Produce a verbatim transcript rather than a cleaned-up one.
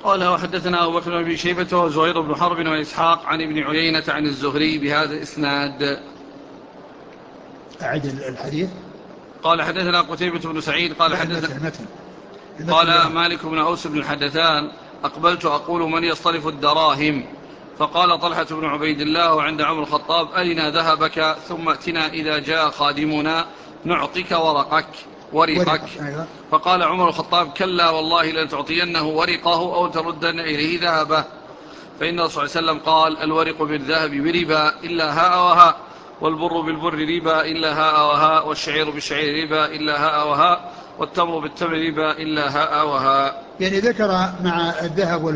قال وحدثنا أبو بكر بن شيبة وزهير بن حرب وإسحاق عن ابن عيينة عن الزهري بهذا الإسناد. أعد الحديث. قال حدثنا قتيبة بن سعيد قال لا، حدثنا المتن المتن قال المتن مالك بن أوس بن الحدثان أقبلت أقول من يصطرف الدراهم، فقال طلحة بن عبيد الله عند عمر الخطاب أرنا ذهبك ثم ائتنا إذا جاء خادمنا نعطيك ورقك ورقك. ورقة. أيوة. فقال عمر الخطاب كلا والله لن تعطينه ورقه أو تردن إليه ذهبه، فإن الرسول صلى الله عليه وسلم قال الورق بالذهب بربا إلا هاء وهاء، والبر بالبر ربا إلا هاء وهاء، والشعير بالشعير ربا إلا هاء وهاء، والتمر بالتمر ربا إلا هاء وهاء. يعني ذكر مع الذهب